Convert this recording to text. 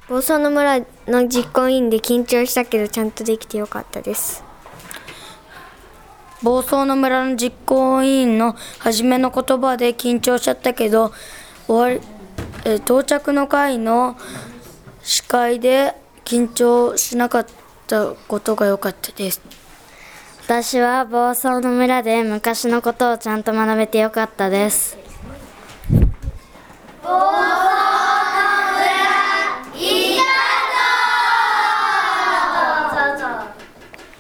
房総の村の実行委員で緊張したけどちゃんとできてよかったです。 房総の村の実行委員の初めの言葉で緊張しちゃったけど到着の会の司会で緊張しなかったことが良かったです。 私は房総の村で昔のことをちゃんと学べてよかったです。